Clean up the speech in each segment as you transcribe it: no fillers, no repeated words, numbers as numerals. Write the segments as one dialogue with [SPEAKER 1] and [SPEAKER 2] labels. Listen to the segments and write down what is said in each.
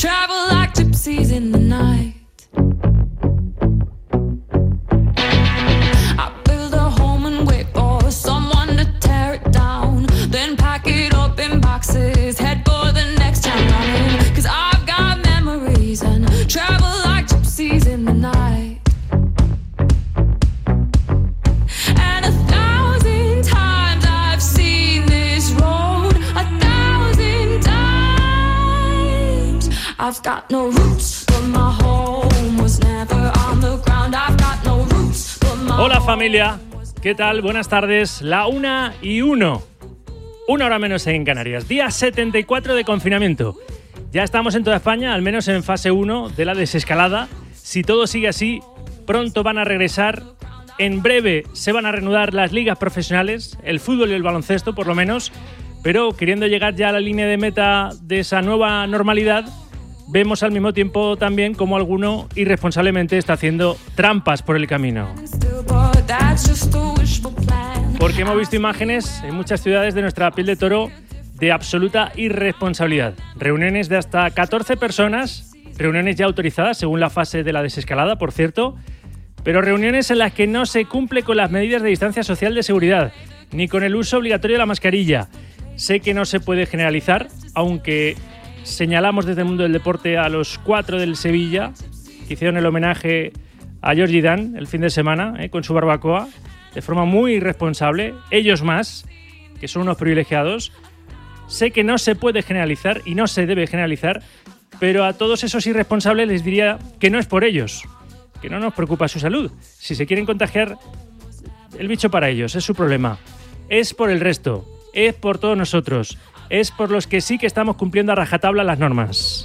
[SPEAKER 1] travel like gypsies in the night. I build a home and wait for someone to tear it down, then pack it up in boxes, head for the next town running, 'cause I've got memories and travel like gypsies in the night. And 1,000 times I've seen this road, 1,000 times. I've got no roots, but my home was never on the ground. I've got no roots, but my
[SPEAKER 2] Hola familia, ¿qué tal? Buenas tardes, la 1:01. Una hora menos en Canarias, día 74 de confinamiento. Ya estamos en toda España, al menos en fase 1 de la desescalada. Si todo sigue así, pronto van a regresar. En breve se van a reanudar las ligas profesionales, el fútbol y el baloncesto por lo menos. Pero queriendo llegar ya a la línea de meta de esa nueva normalidad, vemos al mismo tiempo también como alguno irresponsablemente está haciendo trampas por el camino. Porque hemos visto imágenes en muchas ciudades de nuestra piel de toro de absoluta irresponsabilidad. Reuniones de hasta 14 personas, reuniones ya autorizadas según la fase de la desescalada, por cierto, pero reuniones en las que no se cumple con las medidas de distancia social de seguridad, ni con el uso obligatorio de la mascarilla. Sé que no se puede generalizar, aunque señalamos desde el mundo del deporte a los 4 del Sevilla, que hicieron el homenaje a Georgie Dan el fin de semana, con su barbacoa, de forma muy irresponsable. Ellos más, que son unos privilegiados. Sé que no se puede generalizar y no se debe generalizar, pero a todos esos irresponsables les diría que no es por ellos, que no nos preocupa su salud. Si se quieren contagiar, el bicho para ellos, es su problema. Es por el resto, es por todos nosotros, es por los que sí que estamos cumpliendo a rajatabla las normas.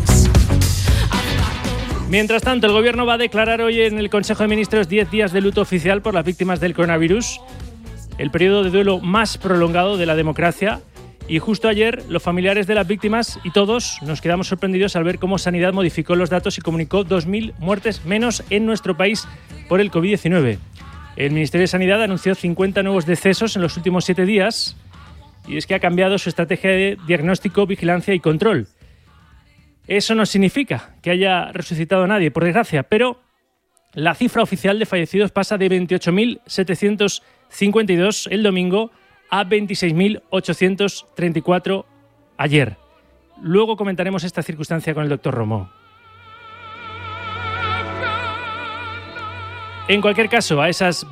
[SPEAKER 2] Mientras tanto, el Gobierno va a declarar hoy en el Consejo de Ministros 10 días de luto oficial por las víctimas del coronavirus, el periodo de duelo más prolongado de la democracia. Y justo ayer, los familiares de las víctimas y todos nos quedamos sorprendidos al ver cómo Sanidad modificó los datos y comunicó 2.000 muertes menos en nuestro país por el COVID-19. El Ministerio de Sanidad anunció 50 nuevos decesos en los últimos 7 días y es que ha cambiado su estrategia de diagnóstico, vigilancia y control. Eso no significa que haya resucitado a nadie, por desgracia, pero la cifra oficial de fallecidos pasa de 28.752 el domingo a 26.834 ayer. Luego comentaremos esta circunstancia con el doctor Romo. En cualquier caso, a esas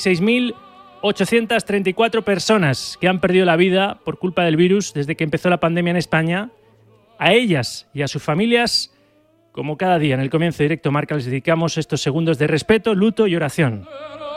[SPEAKER 2] 26.834 personas que han perdido la vida por culpa del virus desde que empezó la pandemia en España, a ellas y a sus familias, como cada día en el comienzo de Directo Marca, les dedicamos estos segundos de respeto, luto y oración.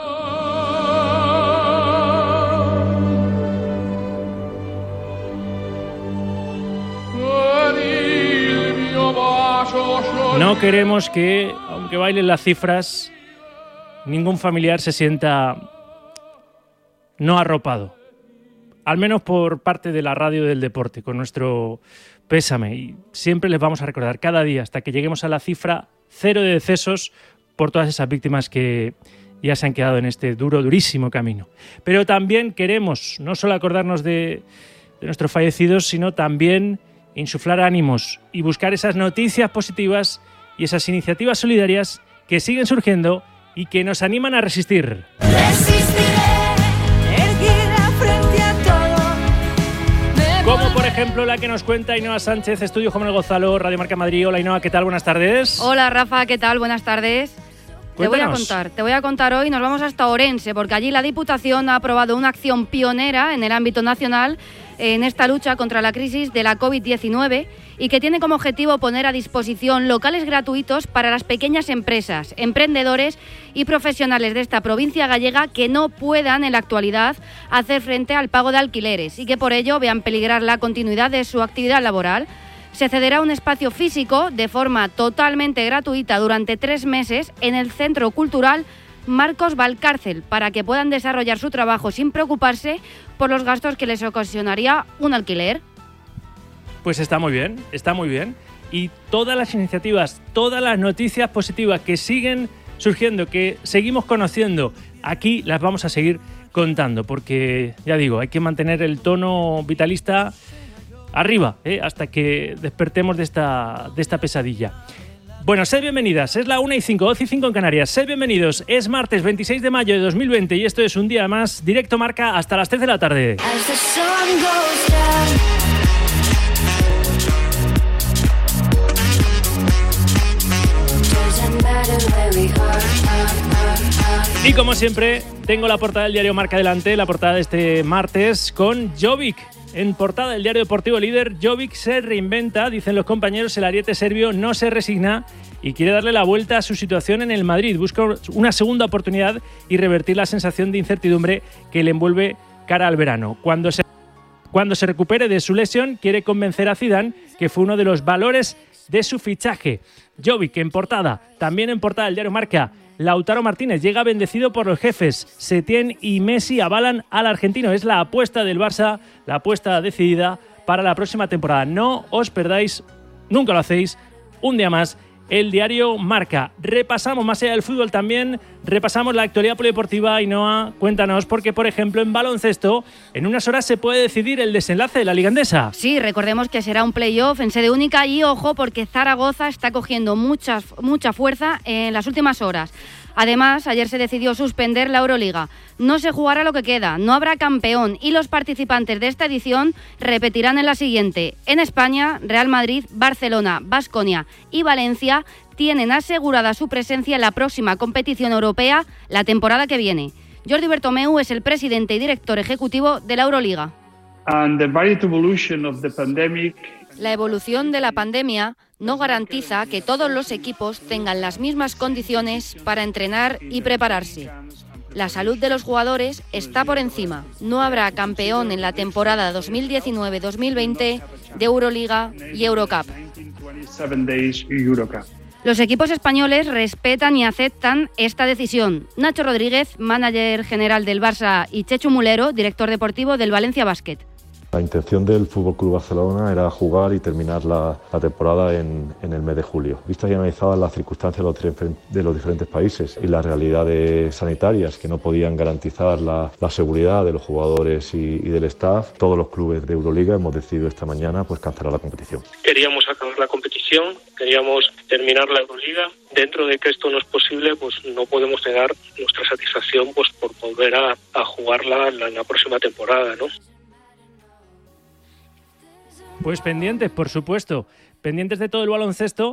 [SPEAKER 2] No queremos que, aunque bailen las cifras, ningún familiar se sienta no arropado. Al menos por parte de la radio del deporte, con nuestro pésame. Y siempre les vamos a recordar cada día hasta que lleguemos a la cifra 0 de decesos por todas esas víctimas que ya se han quedado en este durísimo camino. Pero también queremos no solo acordarnos de nuestros fallecidos, sino también insuflar ánimos y buscar esas noticias positivas y esas iniciativas solidarias que siguen surgiendo y que nos animan a resistir. Como por ejemplo la que nos cuenta Ainhoa Sánchez, Estudio Juan Manuel Gonzalo, Radio Marca Madrid. Hola Ainhoa, ¿qué tal? Buenas tardes.
[SPEAKER 3] Hola Rafa, ¿qué tal? Buenas tardes.
[SPEAKER 2] Cuéntanos.
[SPEAKER 3] Te voy a contar hoy, nos vamos hasta Orense, porque allí la Diputación ha aprobado una acción pionera en el ámbito nacional en esta lucha contra la crisis de la COVID-19 y que tiene como objetivo poner a disposición locales gratuitos para las pequeñas empresas, emprendedores y profesionales de esta provincia gallega que no puedan en la actualidad hacer frente al pago de alquileres y que por ello vean peligrar la continuidad de su actividad laboral. Se cederá un espacio físico de forma totalmente gratuita durante 3 meses en el Centro Cultural Marcos Valcárcel para que puedan desarrollar su trabajo sin preocuparse por los gastos que les ocasionaría un alquiler.
[SPEAKER 2] Pues está muy bien, está muy bien. Y todas las iniciativas, todas las noticias positivas que siguen surgiendo, que seguimos conociendo, aquí las vamos a seguir contando, porque ya digo, hay que mantener el tono vitalista arriba, hasta que despertemos de esta pesadilla. Bueno, sed bienvenidas, es la 1:05, 12:05 en Canarias. Sed bienvenidos, es martes 26 de mayo de 2020 y esto es un día más, Directo Marca hasta las 3 de la tarde. Y como siempre, tengo la portada del diario Marca delante, la portada de este martes con Jovic. En portada del diario deportivo Líder, Jovic se reinventa, dicen los compañeros, el ariete serbio no se resigna y quiere darle la vuelta a su situación en el Madrid. Busca una segunda oportunidad y revertir la sensación de incertidumbre que le envuelve cara al verano. Cuando se recupere de su lesión, quiere convencer a Zidane, que fue uno de los valores de su fichaje. Jovic en portada, también en portada del diario Marca. Lautaro Martínez llega bendecido por los jefes. Setién y Messi avalan al argentino. Es la apuesta del Barça, la apuesta decidida para la próxima temporada. No os perdáis, nunca lo hacéis, un día más, el diario Marca. Repasamos más allá del fútbol también, repasamos la actualidad polideportiva. Ainhoa, cuéntanos, porque por ejemplo en baloncesto, en unas horas se puede decidir el desenlace de la Liga Endesa.
[SPEAKER 3] Sí, recordemos que será un playoff en sede única y ojo porque Zaragoza está cogiendo mucha fuerza en las últimas horas. Además, ayer se decidió suspender la Euroliga. No se jugará lo que queda, no habrá campeón y los participantes de esta edición repetirán en la siguiente. En España, Real Madrid, Barcelona, Baskonia y Valencia tienen asegurada su presencia en la próxima competición europea la temporada que viene. Jordi Bertomeu es el presidente y director ejecutivo de la Euroliga. La evolución de la pandemia no garantiza que todos los equipos tengan las mismas condiciones para entrenar y prepararse. La salud de los jugadores está por encima. No habrá campeón en la temporada 2019-2020 de Euroliga y Eurocup. Los equipos españoles respetan y aceptan esta decisión. Nacho Rodríguez, manager general del Barça, y Chechu Mulero, director deportivo del Valencia Basket.
[SPEAKER 4] La intención del FC Barcelona era jugar y terminar la temporada en el mes de julio. Vistas y analizadas las circunstancias de los diferentes países y las realidades sanitarias que no podían garantizar la seguridad de los jugadores y del staff, todos los clubes de Euroliga hemos decidido esta mañana cancelar la competición.
[SPEAKER 5] Queríamos acabar la competición, queríamos terminar la Euroliga. Dentro de que esto no es posible, no podemos negar nuestra satisfacción por volver a jugarla en la próxima temporada, ¿no?
[SPEAKER 2] Pues pendientes, por supuesto, pendientes de todo el baloncesto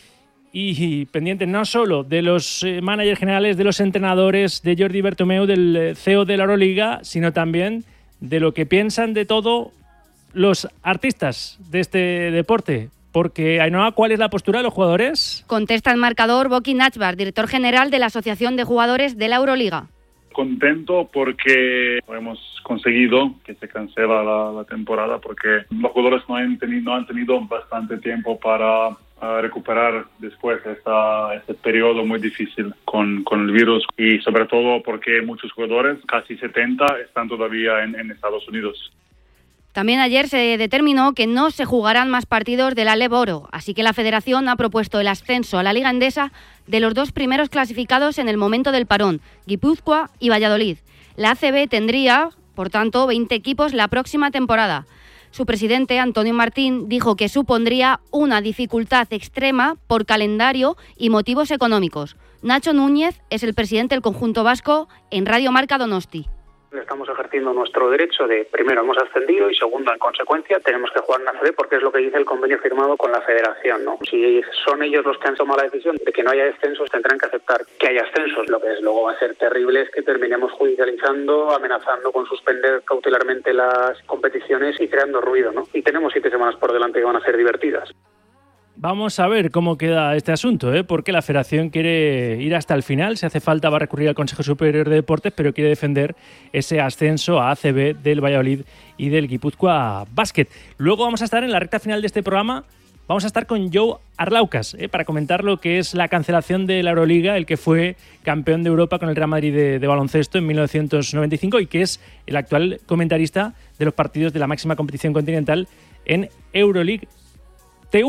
[SPEAKER 2] y pendientes no solo de los managers generales, de los entrenadores, de Jordi Bertomeu, del CEO de la Euroliga, sino también de lo que piensan de todo los artistas de este deporte. Porque, Ainhoa, ¿cuál es la postura de los jugadores?
[SPEAKER 3] Contesta el marcador Boki Nachbar, director general de la Asociación de Jugadores de la Euroliga.
[SPEAKER 6] Contento porque hemos conseguido que se cancela la temporada porque los jugadores no han tenido bastante tiempo para recuperar después este periodo muy difícil con el virus y sobre todo porque muchos jugadores, casi 70, están todavía en Estados Unidos.
[SPEAKER 3] También ayer se determinó que no se jugarán más partidos de la LEB Oro, así que la Federación ha propuesto el ascenso a la Liga Endesa de los dos primeros clasificados en el momento del parón, Guipúzcoa y Valladolid. La ACB tendría, por tanto, 20 equipos la próxima temporada. Su presidente, Antonio Martín, dijo que supondría una dificultad extrema por calendario y motivos económicos. Nacho Núñez es el presidente del conjunto vasco en Radio Marca Donosti.
[SPEAKER 7] Estamos ejerciendo nuestro derecho de, primero, hemos ascendido y segundo, en consecuencia, tenemos que jugar en ACB porque es lo que dice el convenio firmado con la federación, ¿no? Si son ellos los que han tomado la decisión de que no haya descensos, tendrán que aceptar que haya ascensos. Lo que desde luego va a ser terrible es que terminemos judicializando, amenazando con suspender cautelarmente las competiciones y creando ruido, ¿no? Y tenemos 7 semanas por delante que van a ser divertidas.
[SPEAKER 2] Vamos a ver cómo queda este asunto, porque la Federación quiere ir hasta el final. Si hace falta va a recurrir al Consejo Superior de Deportes, pero quiere defender ese ascenso a ACB del Valladolid y del Guipúzcoa Basket. Luego vamos a estar en la recta final de este programa. Vamos a estar con Joe Arlaucas para comentar lo que es la cancelación de la Euroliga, el que fue campeón de Europa con el Real Madrid de baloncesto en 1995 y que es el actual comentarista de los partidos de la máxima competición continental en Euroleague TV.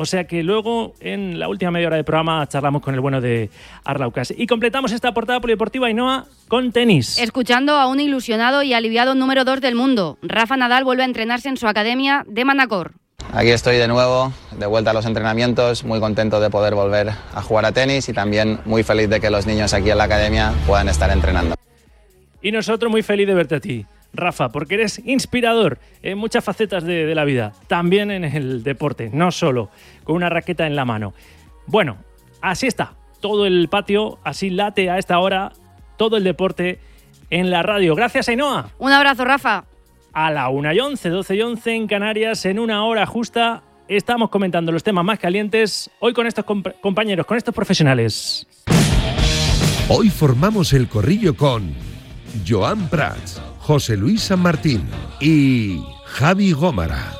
[SPEAKER 2] O sea que luego, en la última media hora de programa, charlamos con el bueno de Arlaucas. Y completamos esta portada polideportiva, Ainhoa, con tenis.
[SPEAKER 3] Escuchando a un ilusionado y aliviado número 2 del mundo. Rafa Nadal vuelve a entrenarse en su academia de Manacor.
[SPEAKER 8] Aquí estoy de nuevo, de vuelta a los entrenamientos, muy contento de poder volver a jugar a tenis y también muy feliz de que los niños aquí en la academia puedan estar entrenando.
[SPEAKER 2] Y nosotros muy feliz de verte a ti, Rafa, porque eres inspirador en muchas facetas de la vida, también en el deporte, no solo con una raqueta en la mano. Bueno, así está, todo el patio, así late a esta hora, todo el deporte en la radio. Gracias, Ainhoa.
[SPEAKER 3] Un abrazo, Rafa.
[SPEAKER 2] A la 1:11, 12:11 en Canarias, en una hora justa, estamos comentando los temas más calientes, hoy con estos compañeros, con estos profesionales.
[SPEAKER 9] Hoy formamos el corrillo con Joan Prats, José Luis San Martín y Javi Gómara.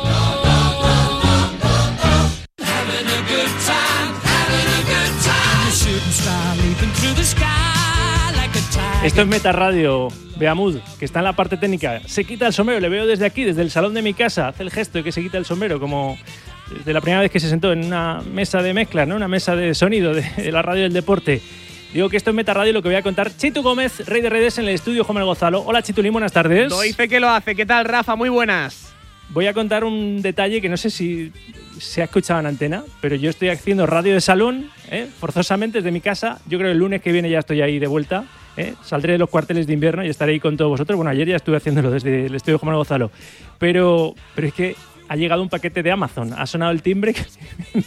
[SPEAKER 2] Esto es Meta Radio, Beamud, que está en la parte técnica. Se quita el sombrero, le veo desde aquí, desde el salón de mi casa. Hace el gesto de que se quita el sombrero, como desde la primera vez que se sentó en una mesa de mezcla, ¿no? Una mesa de sonido de la radio del deporte. Digo que esto es Meta Radio, lo que voy a contar. Chitu Gómez, rey de redes en el estudio, Juan Manuel Gonzalo. Hola, Chitulín, buenas tardes.
[SPEAKER 10] Doy fe que lo hace. ¿Qué tal, Rafa? Muy buenas.
[SPEAKER 2] Voy a contar un detalle que no sé si se ha escuchado en antena, pero yo estoy haciendo radio de salón, forzosamente desde mi casa. Yo creo que el lunes que viene ya estoy ahí de vuelta. Saldré de los cuarteles de invierno y estaré ahí con todos vosotros. Bueno, ayer ya estuve haciéndolo desde el estudio Juan Manuel Gonzalo. Pero es que ha llegado un paquete de Amazon. Ha sonado el timbre que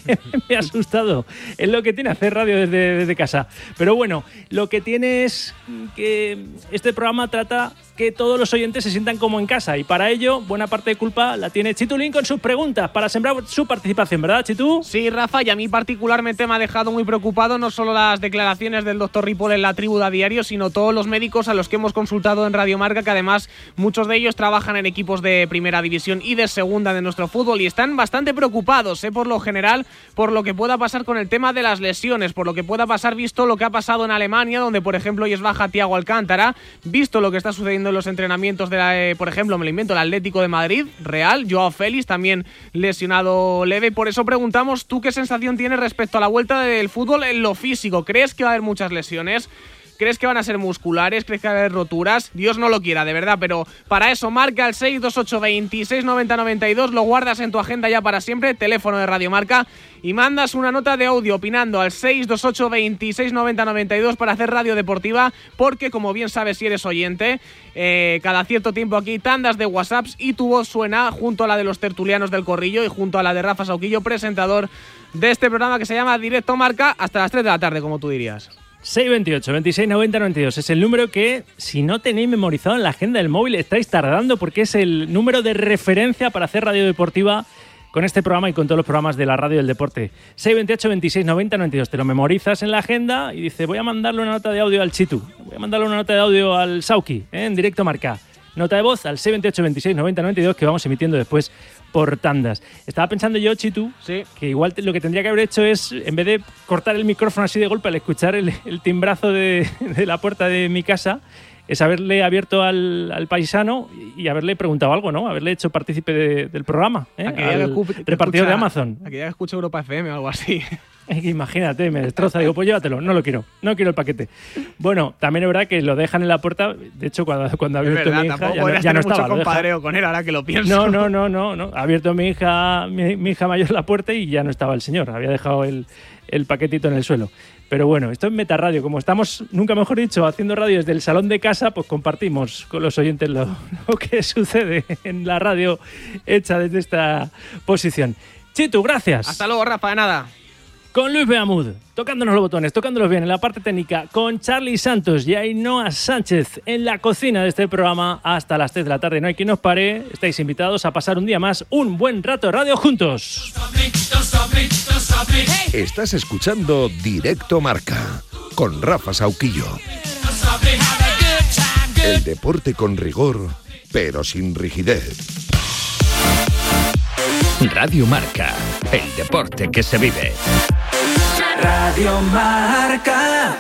[SPEAKER 2] me ha asustado. Es lo que tiene hacer radio desde casa. Pero bueno, lo que tiene es que este programa trata que todos los oyentes se sientan como en casa. Y para ello, buena parte de culpa la tiene Chitulín con sus preguntas para sembrar su participación, ¿verdad, Chitu?
[SPEAKER 10] Sí, Rafa, y a mí particularmente me ha dejado muy preocupado no solo las declaraciones del doctor Ripoll en la Tribu a diario, sino todos los médicos a los que hemos consultado en Radio Marca, que además muchos de ellos trabajan en equipos de primera división y de segunda de nuestro fútbol y están bastante preocupados, por lo general, por lo que pueda pasar con el tema de las lesiones, por lo que pueda pasar visto lo que ha pasado en Alemania, donde por ejemplo hoy es baja Thiago Alcántara, visto lo que está sucediendo en los entrenamientos de por ejemplo, me lo invento, el Atlético de Madrid, Real, Joao Félix también lesionado leve. Por eso preguntamos, ¿tú qué sensación tienes respecto a la vuelta del fútbol en lo físico? ¿Crees que va a haber muchas lesiones? ¿Crees que van a ser musculares? ¿Crees que va a haber roturas? Dios no lo quiera, de verdad, pero para eso marca el 628 26 90 92, lo guardas en tu agenda ya para siempre, teléfono de Radio Marca, y mandas una nota de audio opinando al 628 26 90 92 para hacer radio deportiva, porque como bien sabes si eres oyente, cada cierto tiempo aquí tandas de WhatsApps y tu voz suena junto a la de los tertulianos del Corrillo y junto a la de Rafa Sauquillo, presentador de este programa que se llama Directo Marca, hasta las 3 de la tarde, como tú dirías.
[SPEAKER 2] 628 26 90 92 es el número que, si no tenéis memorizado en la agenda del móvil, estáis tardando, porque es el número de referencia para hacer radio deportiva con este programa y con todos los programas de la radio del deporte. 628 26 90 92, te lo memorizas en la agenda y dices, voy a mandarle una nota de audio al Chitu, voy a mandarle una nota de audio al Sauki, en Directo Marca. Nota de voz al 628 26 90 92 que vamos emitiendo después por tandas. Estaba pensando yo, Chitu,
[SPEAKER 10] sí,
[SPEAKER 2] que igual lo que tendría que haber hecho es, en vez de cortar el micrófono así de golpe al escuchar el timbrazo de la puerta de mi casa, es haberle abierto al paisano y haberle preguntado algo, ¿no? Haberle hecho partícipe del programa, al repartidor de Amazon.
[SPEAKER 10] A que ya escuche Europa FM o algo así.
[SPEAKER 2] Imagínate, me destroza. Digo, pues llévatelo, no lo quiero, no quiero el paquete. Bueno, también es verdad que lo dejan en la puerta. De hecho, cuando ha abierto mi hija, ya no estaba.
[SPEAKER 10] Mucho compadreo con él, ahora que lo pienso.
[SPEAKER 2] No. Ha abierto mi hija mayor la puerta y ya no estaba el señor. Había dejado el paquetito en el suelo. Pero bueno, esto es Meta Radio. Como estamos, nunca mejor dicho, haciendo radio desde el salón de casa, pues compartimos con los oyentes lo que sucede en la radio hecha desde esta posición. Chitu, gracias.
[SPEAKER 10] Hasta luego, Rafa, de nada.
[SPEAKER 2] Con Luis Beamud, tocándonos los botones, tocándolos bien en la parte técnica, con Charlie Santos y Ainhoa Sánchez en la cocina de este programa hasta las 3 de la tarde. No hay quien nos pare, estáis invitados a pasar un día más, un buen rato de radio juntos.
[SPEAKER 9] Estás escuchando Directo Marca con Rafa Sauquillo. El deporte con rigor, pero sin rigidez.
[SPEAKER 11] Radio Marca, el deporte que se vive.
[SPEAKER 12] Radio Marca.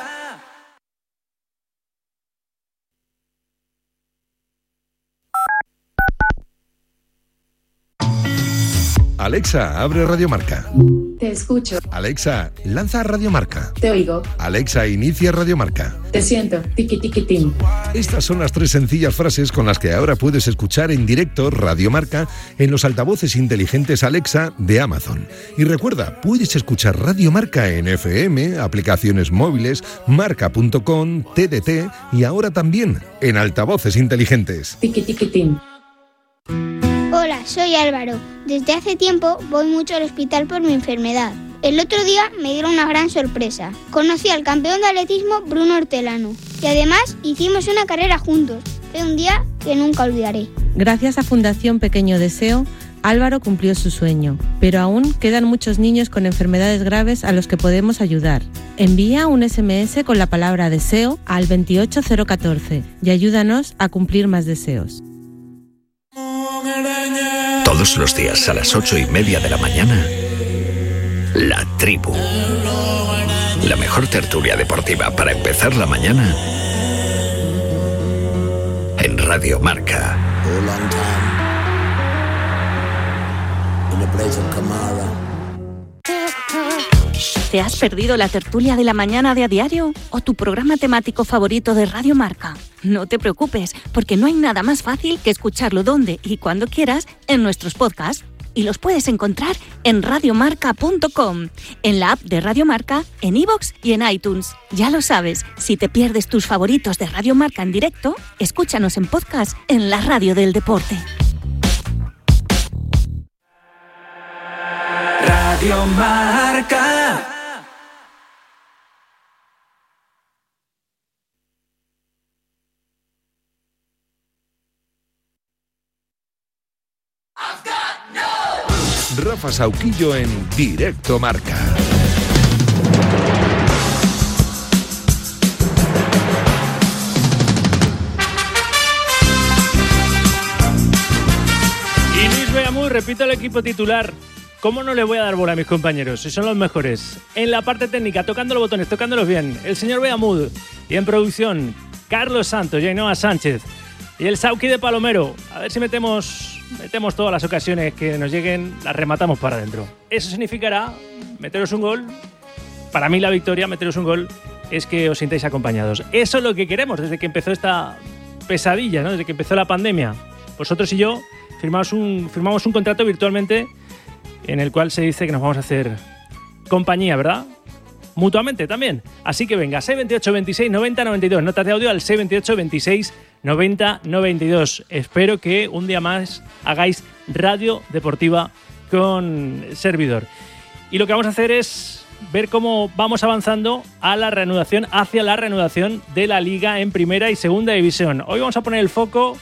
[SPEAKER 9] Alexa, abre Radio Marca.
[SPEAKER 13] Te escucho.
[SPEAKER 9] Alexa, lanza Radio Marca.
[SPEAKER 13] Te oigo.
[SPEAKER 9] Alexa, inicia Radio Marca.
[SPEAKER 13] Te siento. Tiki tiki tim.
[SPEAKER 9] Estas son las 3 sencillas frases con las que ahora puedes escuchar en directo Radio Marca en los altavoces inteligentes Alexa de Amazon. Y recuerda, puedes escuchar Radio Marca en FM, aplicaciones móviles, marca.com, TDT y ahora también en altavoces inteligentes.
[SPEAKER 13] Tiki tiki tim.
[SPEAKER 14] Hola, soy Álvaro. Desde hace tiempo voy mucho al hospital por mi enfermedad. El otro día me dieron una gran sorpresa. Conocí al campeón de atletismo Bruno Hortelano y además hicimos una carrera juntos. Fue un día que nunca olvidaré.
[SPEAKER 15] Gracias a Fundación Pequeño Deseo, Álvaro cumplió su sueño, pero aún quedan muchos niños con enfermedades graves a los que podemos ayudar. Envía un SMS con la palabra deseo al 28014 y ayúdanos a cumplir más deseos.
[SPEAKER 11] Todos los días a las 8:30 de la mañana, La Tribu. La mejor tertulia deportiva para empezar la mañana en Radio Marca.
[SPEAKER 16] ¿Te has perdido la tertulia de la mañana de A Diario o tu programa temático favorito de Radio Marca? No te preocupes, porque no hay nada más fácil que escucharlo donde y cuando quieras en nuestros podcasts. Y los puedes encontrar en radiomarca.com, en la app de Radio Marca, en iVoox y en iTunes. Ya lo sabes, si te pierdes tus favoritos de Radio Marca en directo, escúchanos en podcast en la radio del deporte.
[SPEAKER 12] Radio Marca.
[SPEAKER 9] Rafa Sauquillo en Directo Marca.
[SPEAKER 2] Y Luis Beamud repite el equipo titular. ¿Cómo no le voy a dar bola a mis compañeros? Si son los mejores. En la parte técnica, tocando los botones, tocándolos bien, el señor Beamud. Y en producción, Carlos Santos y Ainhoa Sánchez. Y el Sauqui de Palomero. A ver si metemos todas las ocasiones que nos lleguen, las rematamos para adentro. Eso significará meteros un gol. Para mí la victoria, meteros un gol, es que os sintáis acompañados. Eso es lo que queremos desde que empezó esta pesadilla, ¿no? Desde que empezó la pandemia. Vosotros y yo firmamos un contrato virtualmente en el cual se dice que nos vamos a hacer compañía, ¿verdad? Mutuamente también. Así que venga, 628 26 90 92. Notas de audio al 628 26 90 92. Espero que un día más hagáis radio deportiva con servidor. Y lo que vamos a hacer es ver cómo vamos avanzando hacia la reanudación de la Liga en Primera y Segunda División. Hoy vamos a poner el foco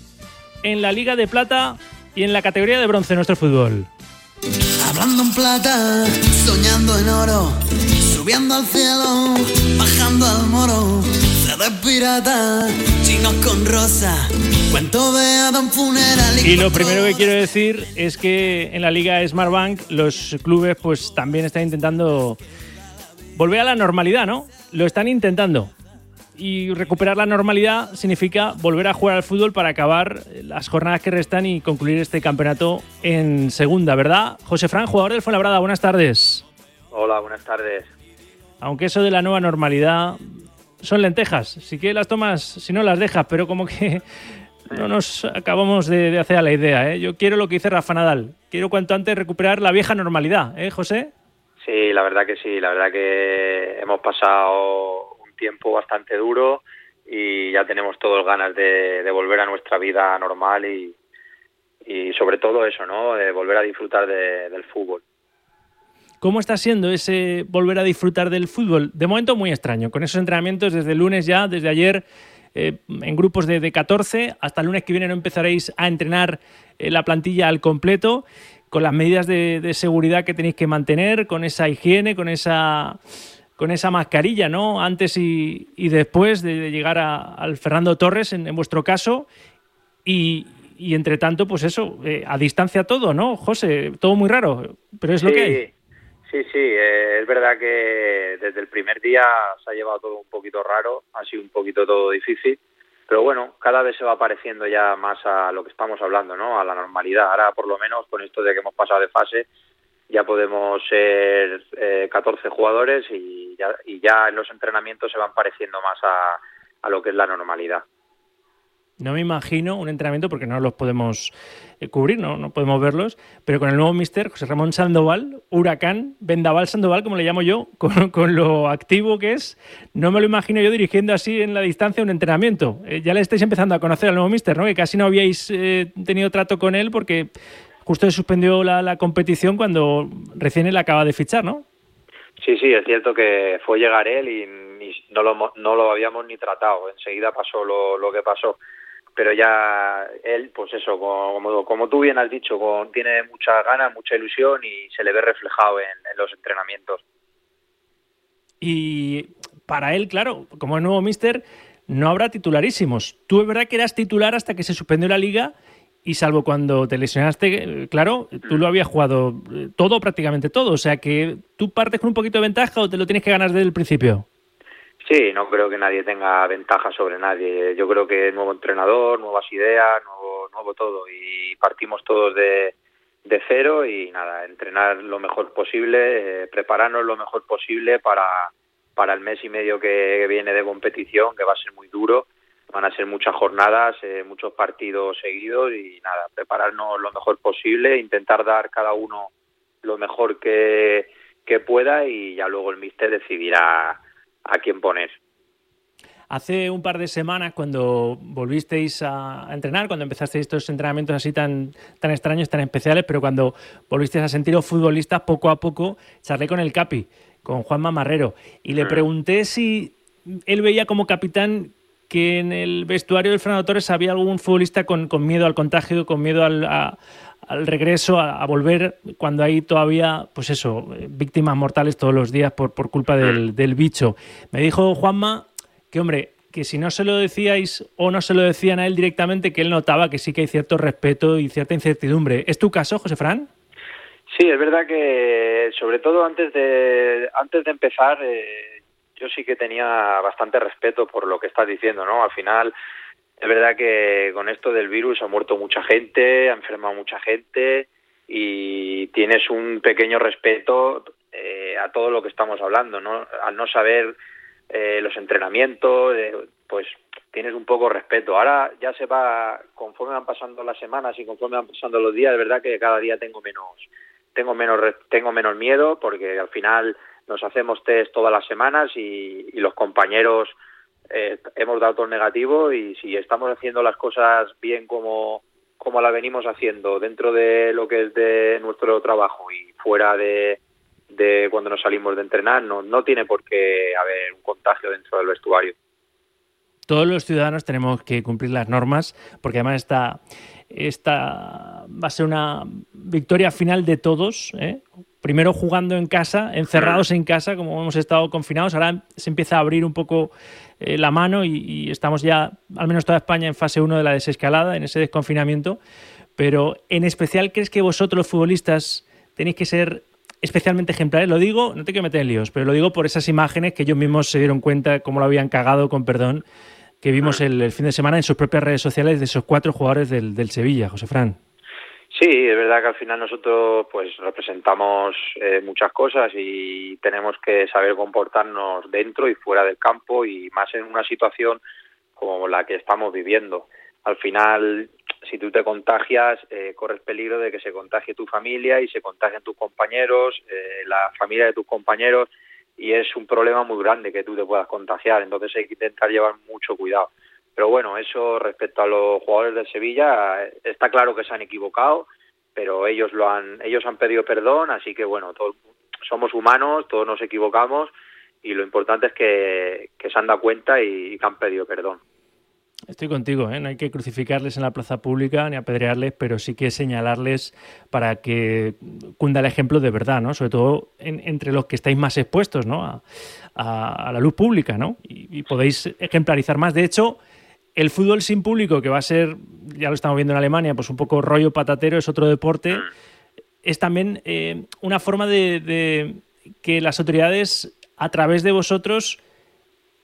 [SPEAKER 2] en la Liga de Plata y en la categoría de bronce de nuestro fútbol.
[SPEAKER 17] Hablando en plata, soñando en oro, subiendo al cielo, bajando al moro, de pirata, chinos con rosa, cuento de Adam Funeral.
[SPEAKER 2] Y lo primero que quiero decir es que en la Liga Smartbank los clubes pues también están intentando volver a la normalidad, ¿no? Lo están intentando. Y recuperar la normalidad significa volver a jugar al fútbol para acabar las jornadas que restan y concluir este campeonato en segunda, ¿verdad? José Fran, jugador del Fuenlabrada, buenas tardes.
[SPEAKER 18] Hola, buenas tardes.
[SPEAKER 2] Aunque eso de la nueva normalidad son lentejas, sí que las tomas si no las dejas, pero como que no nos acabamos de hacer a la idea, ¿eh? Yo quiero lo que dice Rafa Nadal, quiero cuanto antes recuperar la vieja normalidad, ¿eh, José?
[SPEAKER 18] Sí, la verdad que hemos pasado tiempo bastante duro y ya tenemos todos ganas de volver a nuestra vida normal y sobre todo eso, ¿no? De volver a disfrutar del fútbol.
[SPEAKER 2] ¿Cómo está siendo ese volver a disfrutar del fútbol? De momento muy extraño, con esos entrenamientos desde el lunes ya, desde ayer, en grupos de 14, hasta el lunes que viene no empezaréis a entrenar la plantilla al completo, con las medidas de seguridad que tenéis que mantener, con esa higiene, con esa mascarilla, ¿no? Antes y después de llegar al Fernando Torres, en vuestro caso, y entre tanto, pues eso, a distancia todo, ¿no, José? Todo muy raro, pero es lo que hay.
[SPEAKER 18] Sí, es verdad que desde el primer día se ha llevado todo un poquito raro, ha sido un poquito todo difícil, Pero bueno, cada vez se va pareciendo ya más a lo que estamos hablando, ¿no? A la normalidad. Ahora, por lo menos, con esto de que hemos pasado de fase, ya podemos ser 14 jugadores y ya en los entrenamientos se van pareciendo más a lo que es la normalidad.
[SPEAKER 2] No me imagino un entrenamiento, porque no los podemos cubrir, no podemos verlos, pero con el nuevo míster, José Ramón Sandoval, Huracán, Vendaval Sandoval, como le llamo yo, con lo activo que es, no me lo imagino yo dirigiendo así en la distancia un entrenamiento. Ya le estáis empezando a conocer al nuevo míster, ¿no? Que casi no habíais tenido trato con él porque justo se suspendió la competición cuando recién él acaba de fichar, ¿no? Sí, es cierto que fue llegar él y no lo habíamos ni tratado. Enseguida pasó lo que pasó. Pero ya él, pues eso, como tú bien has dicho, tiene muchas ganas, mucha ilusión y se le ve reflejado en los entrenamientos. Y para él, claro, como el nuevo míster, no habrá titularísimos. Tú es verdad que eras titular hasta que se suspendió la liga y salvo cuando te lesionaste, claro, tú lo habías jugado todo, prácticamente todo. O sea que tú partes con un poquito de ventaja o te lo tienes que ganar desde el principio. Sí, no creo que nadie tenga ventaja sobre nadie. Yo creo que nuevo entrenador, nuevas ideas, nuevo todo. Y partimos todos de cero y nada, entrenar lo mejor posible, prepararnos lo mejor posible para el mes y medio que viene de competición, que va a ser muy duro. Van a ser muchas jornadas, muchos partidos seguidos y nada, prepararnos lo mejor posible, intentar dar cada uno lo mejor que pueda y ya luego el míster decidirá a quién poner. Hace un par de semanas, cuando volvisteis a entrenar, cuando empezasteis estos entrenamientos así tan extraños, tan especiales, pero cuando volvisteis a sentiros futbolistas, poco a poco charlé con el Capi, con Juanma Marrero, y le pregunté si él veía como capitán que en el vestuario del Fernando Torres había algún futbolista con miedo al contagio, con miedo al regreso, a volver cuando hay todavía, pues eso, víctimas mortales todos los días por culpa del bicho. Me dijo Juanma que, hombre, que si no se lo decíais o no se lo decían a él directamente, que él notaba que sí que hay cierto respeto y cierta incertidumbre. ¿Es tu caso, José Fran? Sí, es verdad que sobre todo antes de empezar yo sí que tenía bastante respeto por lo que estás diciendo, ¿no? Al final es verdad que con esto del virus ha muerto mucha gente, ha enfermado mucha gente y tienes un pequeño respeto a todo lo que estamos hablando, ¿no? Al no saber los entrenamientos, pues tienes un poco respeto. Ahora ya se va, conforme van pasando las semanas y conforme van pasando los días, es verdad que cada día tengo menos miedo porque al final nos hacemos test todas las semanas y los compañeros hemos dado todo negativo y si estamos haciendo las cosas bien como las venimos haciendo dentro de lo que es de nuestro trabajo y fuera de cuando nos salimos de entrenar, no tiene por qué haber un contagio dentro del vestuario. Todos los ciudadanos tenemos que cumplir las normas porque además esta va a ser una victoria final de todos, ¿eh? Primero jugando en casa, encerrados en casa, como hemos estado confinados. Ahora se empieza a abrir un poco la mano y estamos ya, al menos toda España, en fase 1 de la desescalada, en ese desconfinamiento. Pero en especial, ¿crees que vosotros, los futbolistas, tenéis que ser especialmente ejemplares? Lo digo, no te quiero meter en líos, pero lo digo por esas imágenes que ellos mismos se dieron cuenta cómo lo habían cagado, con perdón, que vimos el fin de semana en sus propias redes sociales de esos 4 jugadores del Sevilla, José Fran. Sí, es verdad que al final nosotros pues representamos muchas cosas y tenemos que saber comportarnos dentro y fuera del campo y más en una situación como la que estamos viviendo. Al final, si tú te contagias, corres peligro de que se contagie tu familia y se contagien tus compañeros, la familia de tus compañeros y es un problema muy grande que tú te puedas contagiar. Entonces hay que intentar llevar mucho cuidado. Pero bueno, eso respecto a los jugadores del Sevilla, está claro que se han equivocado, pero ellos han pedido perdón, así que bueno, todos somos humanos, todos nos equivocamos y lo importante es que se han dado cuenta y que han pedido perdón. Estoy contigo, ¿eh? No hay que crucificarles en la plaza pública ni apedrearles, pero sí que señalarles para que cunda el ejemplo de verdad, ¿no? Sobre todo entre los que estáis más expuestos, ¿no? a la luz pública, ¿no? Y podéis ejemplarizar más. De hecho, el fútbol sin público, que va a ser, ya lo estamos viendo en Alemania, pues un poco rollo patatero, es otro deporte, es también una forma de que las autoridades, a través de vosotros,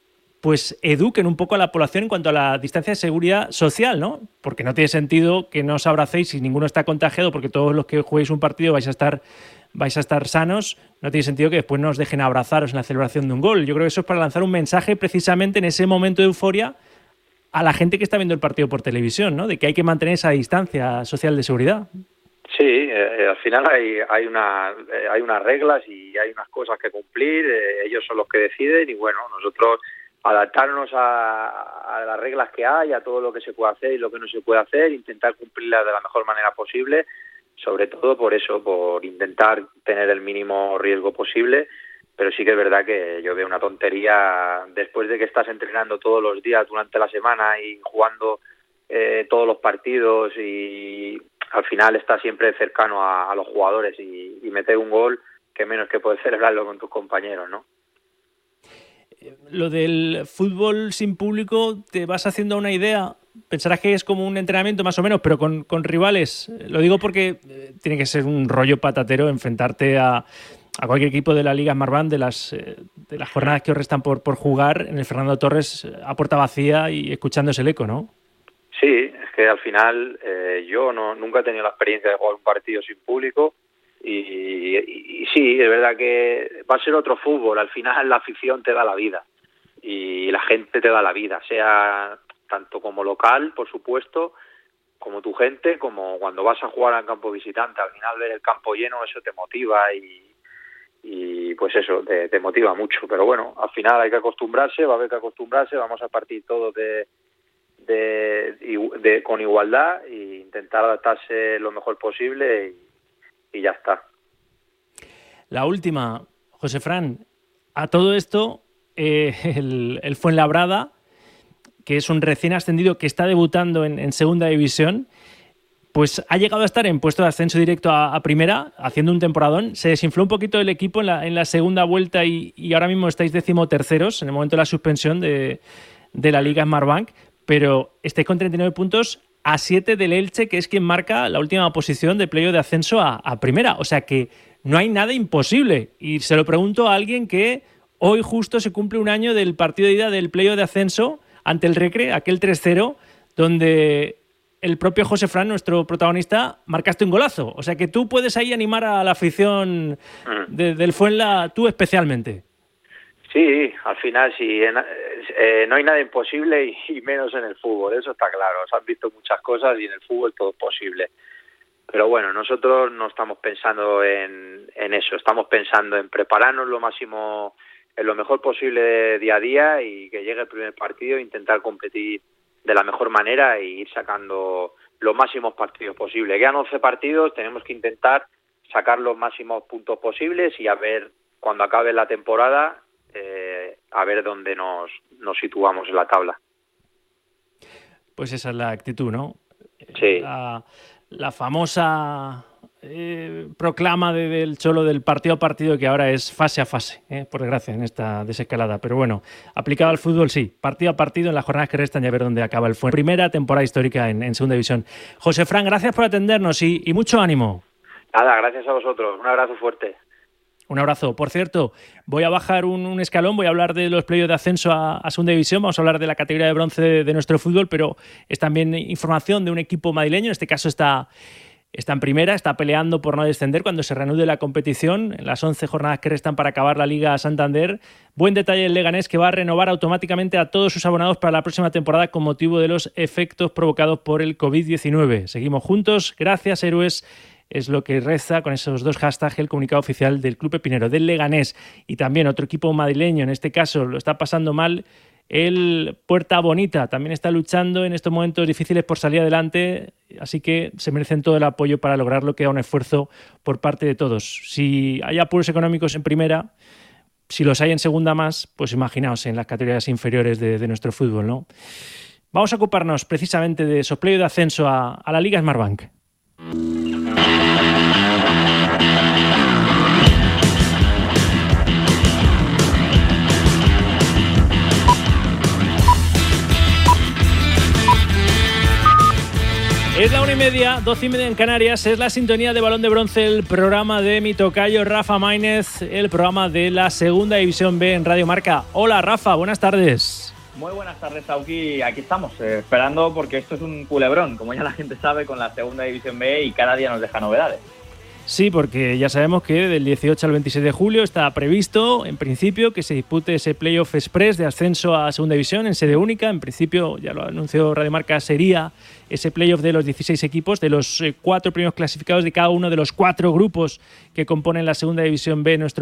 [SPEAKER 2] pues eduquen un poco a la población en cuanto a la distancia de seguridad social, ¿no? Porque no tiene sentido que no os abracéis si ninguno está contagiado, porque todos los que juguéis un partido vais a estar sanos. No tiene sentido que después no os dejen abrazaros en la celebración de un gol. Yo creo que eso es para lanzar un mensaje precisamente en ese momento de euforia a la gente que está viendo el partido por televisión, ¿no? De que hay que mantener esa distancia social de seguridad.
[SPEAKER 18] Sí, al final hay unas reglas y hay unas cosas que cumplir. Ellos son los que deciden y bueno, nosotros adaptarnos a las reglas que hay, a todo lo que se puede hacer y lo que no se puede hacer, intentar cumplirlas de la mejor manera posible, sobre todo por eso, por intentar tener el mínimo riesgo posible. Pero sí que es verdad que yo veo una tontería después de que estás entrenando todos los días durante la semana y jugando todos los partidos y al final estás siempre cercano a los jugadores y meter un gol, que menos que poder celebrarlo con tus compañeros, ¿no?
[SPEAKER 2] Lo del fútbol sin público, ¿te vas haciendo una idea? Pensarás que es como un entrenamiento más o menos, pero con rivales. Lo digo porque tiene que ser un rollo patatero enfrentarte a cualquier equipo de la Liga Smartbank de las jornadas que os restan por jugar en el Fernando Torres a puerta vacía y escuchándose el eco, ¿no?
[SPEAKER 18] Sí, es que al final yo nunca he tenido la experiencia de jugar un partido sin público y sí, es verdad que va a ser otro fútbol. Al final la afición te da la vida y la gente te da la vida, sea tanto como local, por supuesto, como tu gente, como cuando vas a jugar al campo visitante. Al final ver el campo lleno, eso te motiva y pues eso, te motiva mucho. Pero bueno, al final hay que acostumbrarse, va a haber que acostumbrarse, vamos a partir todos con igualdad e intentar adaptarse lo mejor posible y ya está.
[SPEAKER 2] La última, José Fran, a todo esto, el Fuenlabrada, que es un recién ascendido que está debutando en segunda división, pues ha llegado a estar en puesto de ascenso directo a primera, haciendo un temporadón. Se desinfló un poquito el equipo en la segunda vuelta y ahora mismo estáis 13º en el momento de la suspensión de la Liga Smartbank, pero estáis con 39 puntos a 7 del Elche, que es quien marca la última posición de playoff de ascenso a primera. O sea que no hay nada imposible. Y se lo pregunto a alguien que hoy justo se cumple un año del partido de ida del playoff de ascenso ante el Recre, aquel 3-0, donde el propio José Fran, nuestro protagonista, marcaste un golazo. O sea que tú puedes ahí animar a la afición del Fuenla, tú especialmente.
[SPEAKER 18] Sí, al final sí, no hay nada imposible y menos en el fútbol, eso está claro. Se han visto muchas cosas y en el fútbol todo es posible. Pero bueno, nosotros no estamos pensando en eso, estamos pensando en prepararnos lo máximo, en lo mejor posible día a día y que llegue el primer partido e intentar competir de la mejor manera e ir sacando los máximos partidos posibles. Quedan 11 partidos, tenemos que intentar sacar los máximos puntos posibles y a ver, cuando acabe la temporada, a ver dónde nos situamos en la tabla.
[SPEAKER 2] Pues esa es la actitud, ¿no?
[SPEAKER 18] Sí.
[SPEAKER 2] La famosa proclama del Cholo del partido a partido, que ahora es fase a fase, por desgracia, en esta desescalada. Pero bueno, aplicado al fútbol, sí. Partido a partido en las jornadas que restan y a ver dónde acaba el Fuenlabrada. Primera temporada histórica en segunda división. José Fran, gracias por atendernos y mucho ánimo.
[SPEAKER 18] Nada, gracias a vosotros. Un abrazo fuerte.
[SPEAKER 2] Un abrazo. Por cierto, voy a bajar un escalón, voy a hablar de los playoffs de ascenso a segunda división, vamos a hablar de la categoría de bronce de nuestro fútbol, pero es también información de un equipo madrileño, en este caso está en primera, está peleando por no descender cuando se reanude la competición en las 11 jornadas que restan para acabar la Liga Santander. Buen detalle el Leganés, que va a renovar automáticamente a todos sus abonados para la próxima temporada con motivo de los efectos provocados por el COVID-19. Seguimos juntos, gracias héroes. Es lo que reza con esos dos hashtags el comunicado oficial del Club Epinero, del Leganés. Y también otro equipo madrileño, en este caso lo está pasando mal, el Puerta Bonita. También está luchando en estos momentos difíciles por salir adelante, así que se merecen todo el apoyo para lograrlo. Queda un esfuerzo por parte de todos. Si hay apuros económicos en primera, si los hay en segunda más, pues imaginaos en las categorías inferiores de nuestro fútbol, ¿no? Vamos a ocuparnos precisamente de esos playoffs de ascenso a la Liga Smartbank. Es la 1:30, 12:30 en Canarias, es la sintonía de Balón de Bronce, el programa de mi tocayo Rafa Maínez, el programa de la Segunda División B en Radio Marca. Hola Rafa, buenas tardes.
[SPEAKER 19] Muy buenas tardes, Auki. Aquí estamos, esperando porque esto es un culebrón, como ya la gente sabe, con la segunda división B y cada día nos deja novedades.
[SPEAKER 2] Sí, porque ya sabemos que del 18 al 26 de julio está previsto, en principio, que se dispute ese playoff express de ascenso a segunda división en sede única. En principio, ya lo anunció Radio Marca, sería ese playoff de los 16 equipos, de los 4 primeros clasificados de cada uno de los 4 grupos que componen la segunda división B en nuestro